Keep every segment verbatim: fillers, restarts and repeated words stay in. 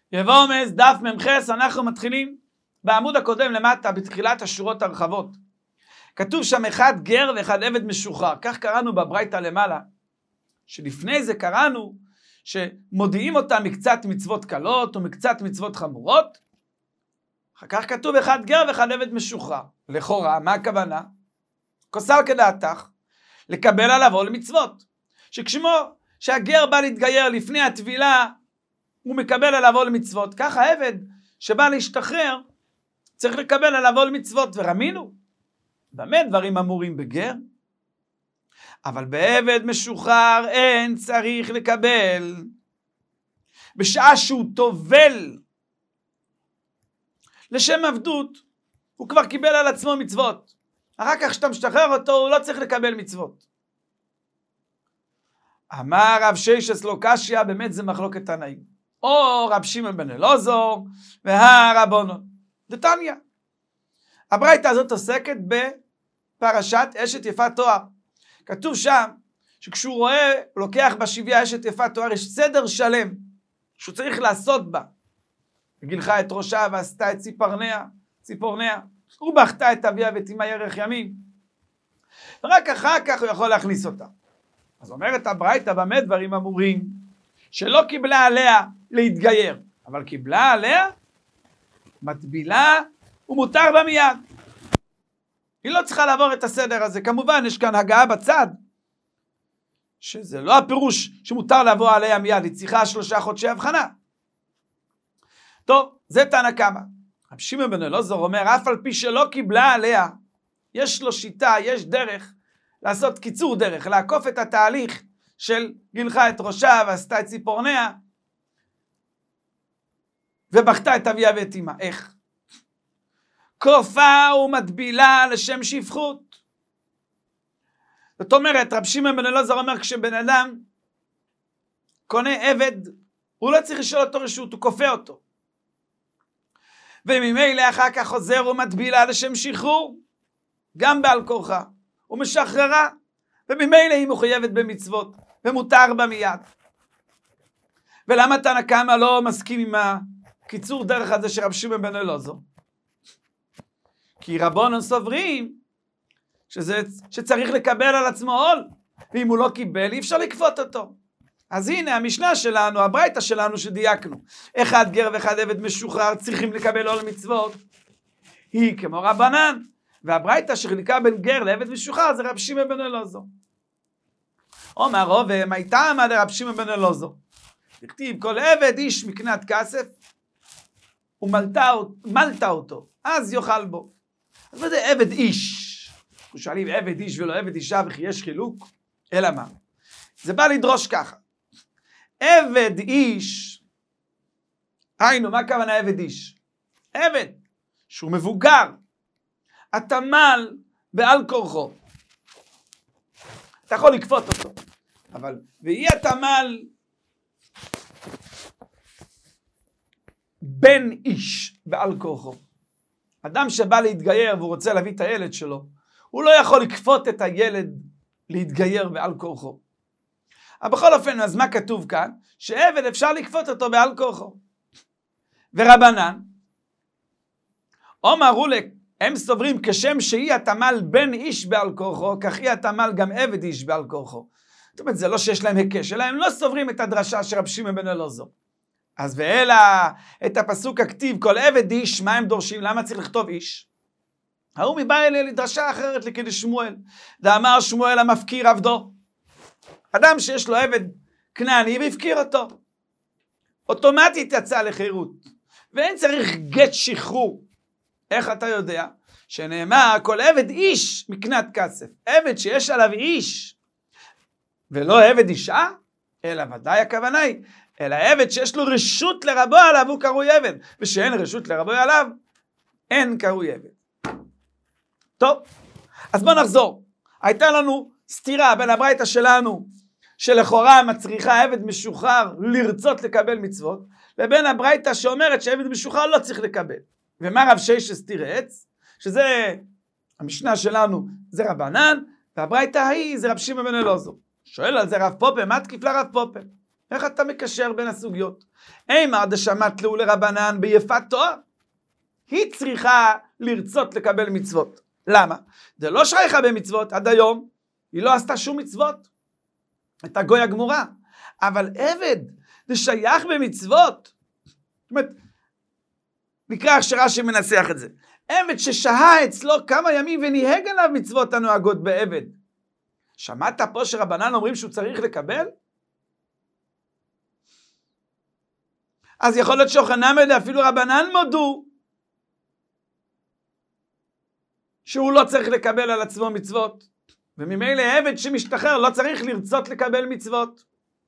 יבומס, דף ממחס, אנחנו מתחילים בעמוד הקודם למטה, בתחילת השורות הרחבות. כתוב שם אחד גר ואחד עבד משוחרר. כך קראנו בברייתא למעלה, שלפני זה קראנו שמודיעים אותם מקצת מצוות קלות ומקצת מצוות חמורות. אחר כך כתוב אחד גר ואחד עבד משוחרר. לכאורה, מה הכוונה? כוסל כדעתך, לקבל עליו עול מצוות. שכשמו שהגר בא להתגייר לפני הטבילה, הוא מקבל עליו עול מצוות. כך העבד שבא להשתחרר, צריך לקבל עליו עול מצוות. ורמינו, באמת דברים אמורים בגר, אבל בעבד משוחרר אין צריך לקבל. בשעה שהוא טובל לשם עבדות, הוא כבר קיבל על עצמו מצוות. אחר כך שאתה משתחרר אותו, הוא לא צריך לקבל מצוות. אמר רב ששת לא קשיא, באמת זה מחלוקת תנאים. או רב שמעון בן אלעזר והרבנן. דתניא. הברייתא הזאת עוסקת בפרשת אשת יפת תואר. כתוב שם שכשהוא רואה, הוא לוקח בשביה אשת יפת תואר, יש סדר שלם שהוא צריך לעשות בה. גילחה את ראשה ועשתה את ציפורניה, ציפורניה. ובכתה את אביה ואת אמה ירך ימים. ורק אחר כך הוא יכול להכניס אותה. אז אומרת הברייתא במה דברים אמורים, שלא קיבלה עליה להתגייר, אבל קיבלה עליה מטבילה ומותר בה מיד. היא לא צריכה לעבור את הסדר הזה. כמובן יש כאן הגעה בצד, שזה לא הפירוש שמותר לעבור עליה מיד, היא צריכה שלושה חודשי הבחנה. טוב, זה תנא קמא. רב שמעון בן אלעזר אומר, אף על פי שלא קיבלה עליה, יש לו שיטה, יש דרך, לעשות קיצור דרך, לעקוף את התהליך של גילחה את ראשה ועשתה את ציפורניה, ובכתה את אביה ואת אמה. איך? כופה ומטבילה לשם שפחות. זאת אומרת, רב שמעון בן אלעזר אומר, כשבן אדם קונה עבד, הוא לא צריך לשאול אותו רשות, הוא כופה אותו. וממילא אחר כך חוזר ומטבילה לשם שחרור, גם בעל כורחה, ומשחררה, וממילא היא מחויבת במצוות, ומותר בה מיד. ולמה תנא קמא לא מסכים עם הקיצור דרך הזה של רב שמעון בן אלעזר? כי רבנן סוברים שזה, שצריך לקבל על עצמו עול, ואם הוא לא קיבל אי אפשר לכפות אותו. אז הנה המשנה שלנו, הברייתא שלנו שדייקנו, אחד גר ואחד עבד משוחרר צריכים לקבל עול מצוות, היא כמו רבנן, והברייתא שחילקה בין גר לעבד משוחרר זה רב שמעון בן אלעזר. אומר רובע, מה טעמא דרב שמעון בן אלעזר? דכתיב כל עבד איש מקנת כסף ומלתה אותו, אז יאכל בו. אז מה זה עבד איש? אנחנו שואלים עבד איש ולא עבד אישה וכי יש חילוק? אלא מה? זה בא לדרוש ככה. עבד איש, היינו, מה הכוונה עבד איש? עבד שהוא מבוגר, התמל בעל כורחו. אתה יכול לכפות אותו, אבל והיא התמל בן איש בעל כורחו. אדם שבא להתגייר והוא רוצה להביא את הילד שלו, הוא לא יכול לכפות את הילד להתגייר בעל כורחו. אבל בכל אופן, אז מה כתוב כאן? שעבד אפשר לכפות אותו בעל כורחו. ורבנן, אמרו לק, הם סוברים כשם שהיא התמל בן איש בעל כורחו, כך היא התמל גם עבד איש בעל כורחו. זאת אומרת, זה לא שיש להם היקש, אלא הם לא סוברים את הדרשה של רב שמעון בן אלעזר. אז ואלא את הפסוק הכתיב, כל עבד איש, מה הם דורשים? למה צריך לכתוב איש? ההוא מבא אלה לדרשה אחרת לכדי שמואל. ואמר שמואל המפקיר עבדו. אדם שיש לו עבד כנעני והפקיר אותו. אוטומטית יצא לחירות. ואין צריך גט שחרור. איך אתה יודע? שנאמר כל עבד איש מקנת כסף. עבד שיש עליו איש. ולא עבד אישה, אלא ודאי הכוונה היא. אלא עבד שיש לו רשות לרבו עליו הוא קרוי עבד. ושאין רשות לרבו עליו, אין קרוי עבד. טוב, אז בוא נחזור. הייתה לנו סתירה בין הברייתא שלנו, שלכאורה מצריכה עבד משוחרר לרצות לקבל מצוות, לבין הברייתא שאומרת שעבד משוחרר לא צריך לקבל. ומה רב ששת תירץ? שזה, המשנה שלנו זה רבנן, והברייתא ההיא זה רב שמעון בן אלעזר. שואל על זה רב פופה, מה תקיף לרב פופה? איך אתה מקשר בין הסוגיות? אימא דשמט לו לרבנן ביפת תואר. היא צריכה לרצות לקבל מצוות. למה? זה לא שייכה במצוות, עד היום היא לא עשתה שום מצוות. את הגוי הגמורה. אבל עבד, זה שייך במצוות. זאת אומרת, נקרא הכשרה שמנסח את זה. עבד ששהה אצלו כמה ימים וניהג עליו מצוות הנוהגות בעבד. שמעת פה שרבנן אומרים שהוא צריך לקבל? אז יכול להיות שוחנן אפילו רבנן מודו שהוא לא צריך לקבל על עצמו מצוות. וממילא עבד שמשתחרר לא צריך לרצות לקבל מצוות.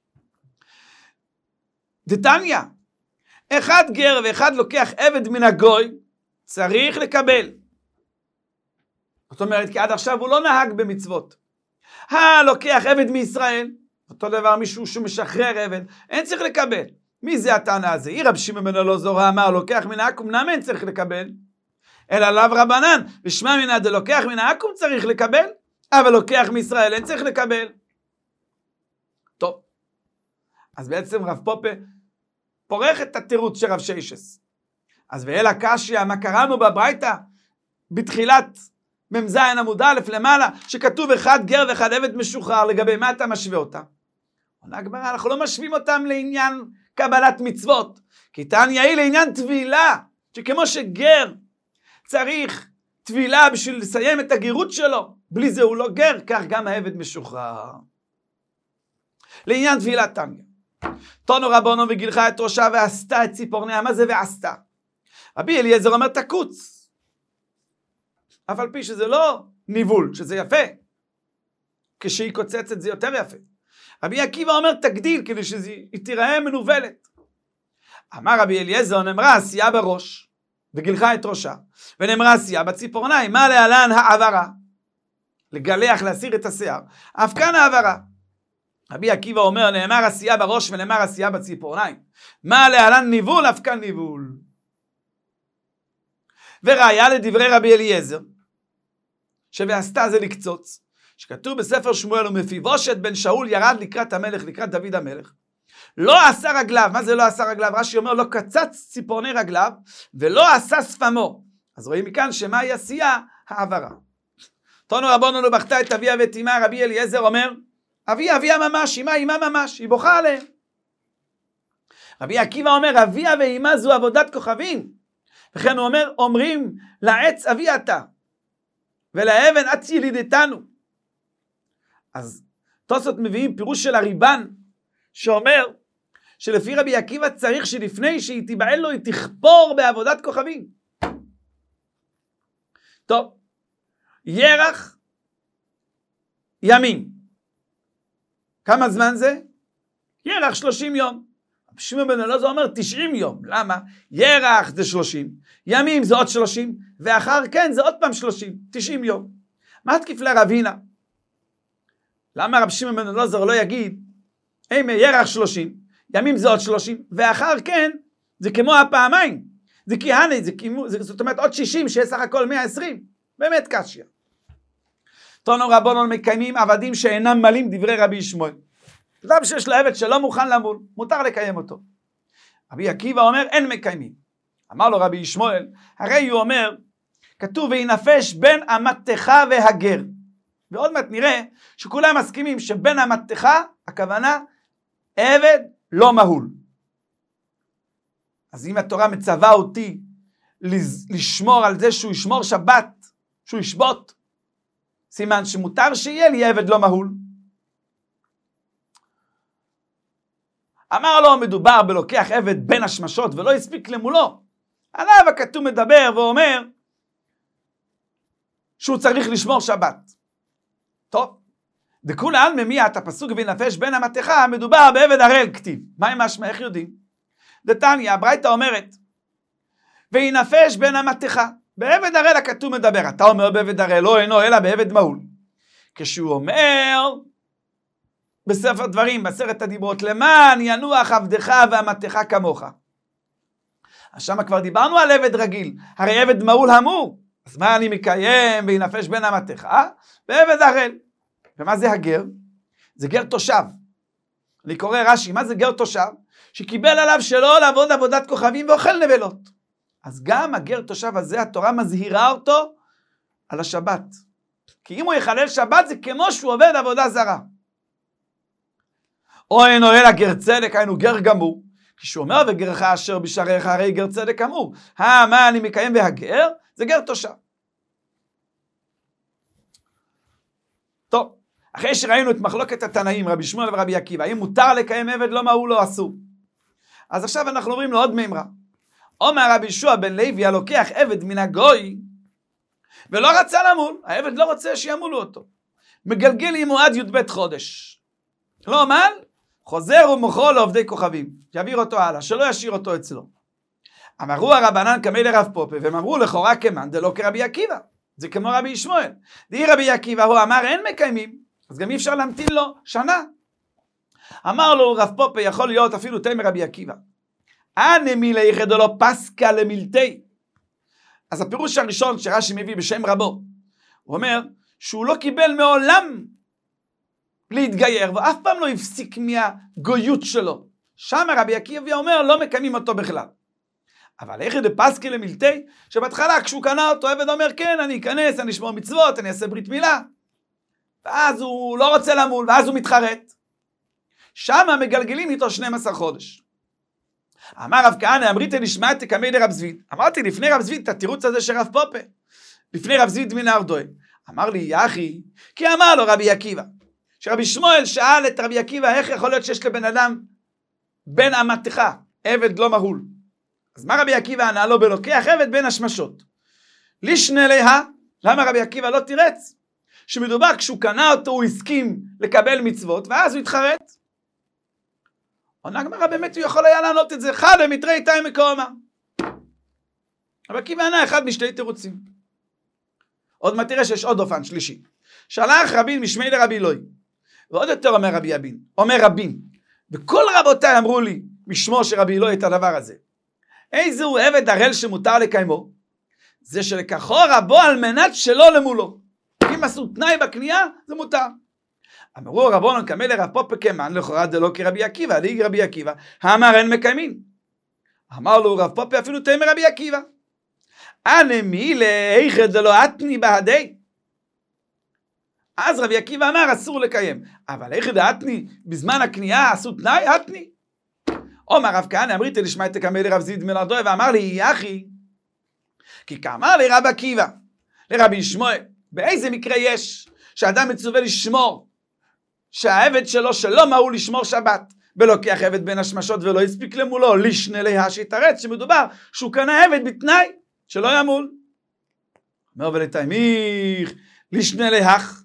דתניא, אחד גר ואחד לוקח עבד מן הגוי, צריך לקבל. זאת אומרת, כי עד עכשיו הוא לא נהג במצוות. הלוקח עבד מישראל, אותו דבר מישהו שמשחרר עבד, אין צריך לקבל. מי זה הטענה הזה? אי רב שמעון בן אלעזר אמר, לוקח מן העכו"ם, למה אין צריך לקבל? אלא לאו רבנן, ושמע מינא דלוקח מן העכו"ם צריך לקבל, אבל לוקח מישראל אין צריך לקבל. טוב, אז בעצם רב פופה פורח את התירוץ של רב שיישס. אז ואל הקשיא, מה קראנו בברייתא בתחילת ממז עמוד א' למעלה, שכתוב אחד גר ואחד עבד משוחרר, לגבי מה אתה משווה אותה? עונה הגמרא, אנחנו לא משווים אותם לעניין קבלת מצוות, כי תניא היא לעניין טבילה, שכמו שגר צריך טבילה בשביל לסיים את הגירות שלו, בלי זה הוא לא גר, כך גם העבד משוחרר. לעניין טבילה תניא. תנו רבנו וגילחה את ראשה ועשתה את ציפורניה, מה זה ועשתה? רבי אליעזר אומר תקוץ. אף על פי שזה לא ניבול, שזה יפה. כשהיא קוצצת זה יותר יפה. רבי עקיבא אומר תגדיל, כדי שהיא תיראה מנובלת. אמר רבי אליעזר, נאמרה עשייה בראש, וגילחה את ראשה, ונאמרה עשייה בציפורניים, מה להלן העברה? לגלח, להסיר את השיער. אף כאן העברה. רבי עקיבא אומר, נאמר עשייה בראש ונאמר עשייה בציפורניים. מה להלן ניבול? אף כאן ניבול. וראיה לדברי רבי אליעזר, שוועשתה זה לקצוץ, שכתוב בספר שמואל, ומפיבושת בן שאול ירד לקראת המלך, לקראת דוד המלך. לא עשה רגליו, מה זה לא עשה רגליו? רש"י אומר, לא קצץ ציפורני רגליו, ולא עשה שפמו. אז רואים מכאן שמה היא עשייה? העברה. תנו רבנו לא בכתה את אביה ואת אמה, רבי אליעזר אומר, אביה, אביה ממש, אמה, אמה ממש, היא בוכה עליהם. רבי עקיבא אומר, אביה ואמה זו עבודת כוכבים. וכן הוא אומר, אומרים לעץ אבי אתה, ולאבן את ילידתנו. אז תוספות מביאים פירוש של הריבן, שאומר, שלפי רבי עקיבא צריך שלפני שהיא תיבעל לו, היא תכפור בעבודת כוכבים. טוב, ירח ימים. כמה זמן זה? ירח שלושים יום. שמעון בן אלעזר אומר תשעים יום. למה? ירח זה שלושים, ימים זה עוד שלושים, ואחר כן זה עוד פעם שלושים, תשעים יום. מה תקיף לרב הינא? למה רב שמעון בן אלעזר לא יגיד, אימה ירח שלושים, ימים זה עוד שלושים, ואחר כן זה כמו הפעמיים, זה כהנה, זה כמו, זה, זאת אומרת עוד שישים, שיהיה סך הכל מאה ועשרים, באמת קשיא. תנו רבנו מקיימים עבדים שאינם מלים דברי רבי ישמעאל. אדם שיש לו עבד שלא מוכן למול, מותר לקיים אותו. רבי עקיבא אומר, אין מקיימים. אמר לו רבי ישמעאל, הרי הוא אומר, כתוב וינפש בין המתך והגר. ועוד מעט נראה שכולם מסכימים שבין המתך, הכוונה, עבד לא מהול. אז אם התורה מצווה אותי לשמור על זה שהוא ישמור שבת, שהוא ישבות, סימן שמותר שיהיה לי עבד לא מהול. אמר לו, מדובר בלוקח עבד בין השמשות ולא הספיק למולו. עליו הכתוב מדבר ואומר שהוא צריך לשמור שבת. טוב, דכולי עלמא מי את הפסוק וינפש בין המתך, מדובר בעבד הראל כתיב. מה עם משמע? איך יודעים? דתניא, הברייתא אומרת, וינפש בין המתך. בעבד הראל הכתוב מדבר. אתה אומר בעבד הראל לא אינו אלא בעבד מהול. כשהוא אומר בספר דברים, בעשרת הדיברות, למען ינוח עבדך והמתך כמוך. אז שמה כבר דיברנו על עבד רגיל, הרי עבד מהול המור. אז מה אני מקיים וינפש בין המתך? בעבד הראל. ומה זה הגר? זה גר תושב. אני קורא רש"י, מה זה גר תושב? שקיבל עליו שלא לעבוד עבודת כוכבים ואוכל נבלות. אז גם הגר תושב הזה, התורה מזהירה אותו על השבת. כי אם הוא יחלל שבת, זה כמו שהוא עובד עבודה זרה. או אין אוהל הגר צדק, היינו גר גמור. כשהוא אומר, וגרך אשר בשעריך, הרי גר צדק אמור. אה, מה אני מקיים בהגר? זה גר תושב. טוב, אחרי שראינו את מחלוקת התנאים, רבי שמואל ורבי עקיבא, האם מותר לקיים עבד, לא מהו לא אסור. אז עכשיו אנחנו עוברים לעוד מימרה. אומר רבי יהושע בן לוי, הלוקח עבד מן הגוי, ולא רצה למול, העבד לא רוצה שימולו אותו. מגלגל עמו עד י"ב חודש. לא עמל, חוזר ומוכרו לעובדי כוכבים. יעביר אותו הלאה, שלא ישאיר אותו אצלו. אמרו הרבנן כמי לרב פופה, והם אמרו לכאורה כמאן דלא כרבי עקיבא. זה כמו רבי ישמעאל. די רבי עקיבא, הוא אמר אין מקיימים, אז גם אי אפשר להמתין לו שנה. אמר לו רב פופה, יכול להיות אפילו תמר רבי עקיבא. אנא מילי יחדו לו פסקה למילתי. אז הפירוש הראשון שרש"י מביא בשם רבו, הוא אומר שהוא לא קיבל מעולם להתגייר, ואף פעם לא הפסיק מהגויות שלו. שם רבי עקיבא אומר לא מקיימים אותו בכלל. אבל איך זה פסקה למילתי? שבהתחלה כשהוא קנה אותו עבד אומר כן אני אכנס, אני אשמור מצוות, אני אעשה ברית מילה. ואז הוא לא רוצה למול, ואז הוא מתחרט. שם מגלגלים איתו שנים עשר חודש. אמר רב כהנא, אמריתי נשמעתי כמי לרב זביד. אמרתי לפני רב זביד את התירוץ הזה של רב פופה. לפני רב זביד מן ארדוי. אמר לי יחי, כי אמר לו רבי עקיבא. שרבי שמואל שאל את רבי עקיבא, איך יכול להיות שיש לבן אדם בן אמתך, עבד לא מהול. אז מה רבי עקיבא ענה לו? בלוקח עבד בין השמשות. לישנה לה, למה רבי עקיבא לא תירץ? שמדובר כשהוא קנה אותו הוא הסכים לקבל מצוות, ואז הוא התחרט. עונה גמרא, באמת הוא יכול היה לענות את זה, אחד המתרי תאי מקומה. רבי עקיבא ענה אחד משתי תירוצים. עוד מה תראה שיש עוד אופן שלישי. שלח רבין משמי לרבי אלוהי. ועוד יותר אומר רבי אבין, אומר רבים. וכל רבותיי אמרו לי, משמו של רבי אלוהי את הדבר הזה. איזה הוא עבד הראל שמותר לקיימו? זה שלקחו רבו על מנת שלא למולו. אם עשו תנאי בקנייה, זה מותר. אמרו רבונן כמי לרב פופה כמאן, לכאורה דלא כרבי עקיבא, דאי רבי עקיבא, אמר אין מקיימים. אמר לו רב פופה אפילו תמר רבי עקיבא. אנא מילי איכא דלא אתני בהדי. אז רבי עקיבא אמר אסור לקיים. אבל איכא דאתני, בזמן הקנייה עשו תנאי, אתני. אומר רב כהנא, אמריתי לשמעתי כמי לרב זיד מן ארדוי, ואמר לי יחי, כי כאמר לרב עקיבא, לרבי ישמעאל, באיזה מקרה יש שאדם מצווה לשמור, שהעבד שלו שלא מהול לשמור שבת, ולוקח עבד בין השמשות ולא הספיק למולו, לישנה לה שיתרץ, שמדובר שהוא קנה עבד בתנאי שלא ימול. אומר ולתיימיך, לישנה להך.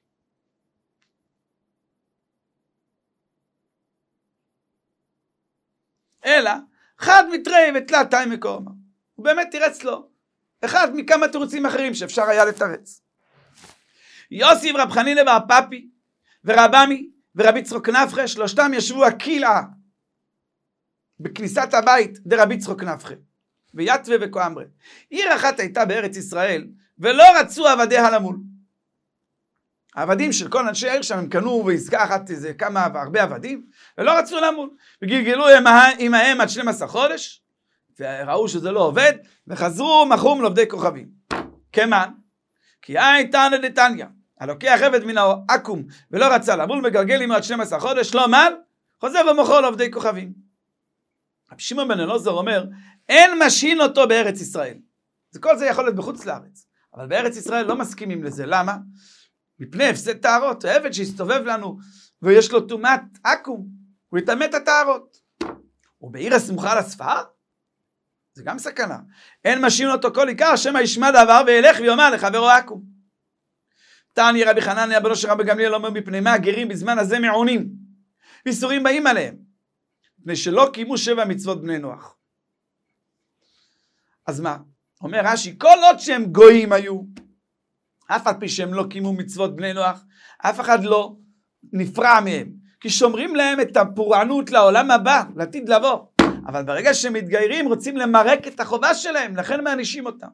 אלא, חד מתרי ותלה תאי מקומה. הוא באמת תירץ לו. אחד מכמה תירוצים אחרים שאפשר היה לתרץ. יוסי ורב חנינא בר פפי ורבמי ורבי יצחק נפחא, שלושתם ישבו הקילעה בכניסת הבית דרבי יצחק נפחא ויתווה וכאמרי. עיר אחת הייתה בארץ ישראל ולא רצו עבדיה למול. העבדים של כל אנשי העיר שם הם קנו בעסקה אחת איזה כמה והרבה עבדים ולא רצו למול, וגלגלו עמהם עד שנים עשר חודש וראו שזה לא עובד וחזרו מחום לעובדי כוכבים. כמן? כי הייתה נדתניה, הלוקח עבד מן העקום ולא רצה למול, מגלגל עמו עד שנים עשר חודש, לא מל, חוזר ומוכר לעובדי כוכבים. רבי שמעון בן אלעזר אומר, אין משין אותו בארץ ישראל. זה כל זה יכול להיות בחוץ לארץ, אבל בארץ ישראל לא מסכימים לזה. למה? מפני הפסד טהרות. העבד שהסתובב לנו ויש לו טומאת עקום, הוא יטמא את הטהרות. ובעיר הסמוכה לספר, זה גם סכנה. אין משין אותו כל עיקר, שמא ישמע דבר וילך ויאמר לחברו עקום. תעני רבי חנניה בנו של רבי גמליאל אומר, מפני מה הגרים בזמן הזה מעונים ואיסורים באים עליהם, מפני שלא קיימו שבע מצוות בני נוח. אז מה? אומר רש"י, כל עוד שהם גויים היו, אף על פי שהם לא קיימו מצוות בני נוח, אף אחד לא נפרע מהם, כי שומרים להם את הפורענות לעולם הבא, לעתיד לבוא. אבל ברגע שהם מתגיירים רוצים למרק את החובה שלהם, לכן מענישים אותם.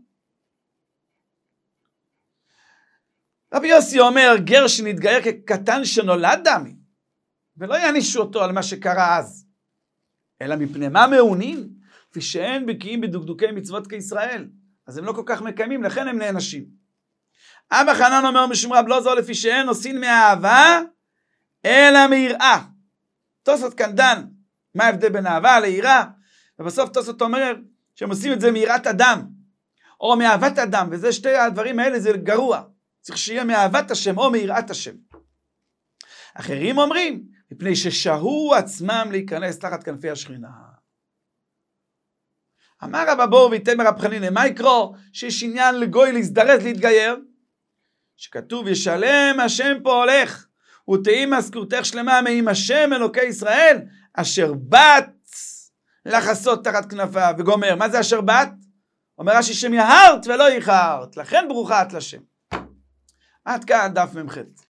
רבי יוסי אומר, גר שנתגייר כקטן שנולד דמי, ולא יענישו אותו על מה שקרה אז, אלא מפני מה מעונים? כפי שאין בקיאים בדקדוקי מצוות כישראל. אז הם לא כל כך מקיימים, לכן הם נענשים. אבא חנן אומר משום רב לא זו לפי שאין עושים מאהבה, אלא מיראה. תוספות כאן דן, מה ההבדל בין אהבה ליראה? ובסוף תוספות אומר שהם עושים את זה מיראת אדם, או מאהבת אדם, וזה שתי הדברים האלה זה גרוע. צריך שיהיה מאהבת השם או מיראת השם. אחרים אומרים, מפני ששהו עצמם להיכנס תחת כנפי השכינה. אמר רב אבור ויתמר רב חנינא, מה יקרו שיש עניין לגוי להזדרז להתגייר? שכתוב ישלם השם פה הולך, ותהי מזכורתך שלמה מעם השם אלוקי ישראל, אשר באת לחסות תחת כנפיו. וגומר, מה זה אשר באת? אומר רש"י שם יהרת ולא איחרת, לכן ברוכה את לשם. עד כאן דף ממחת.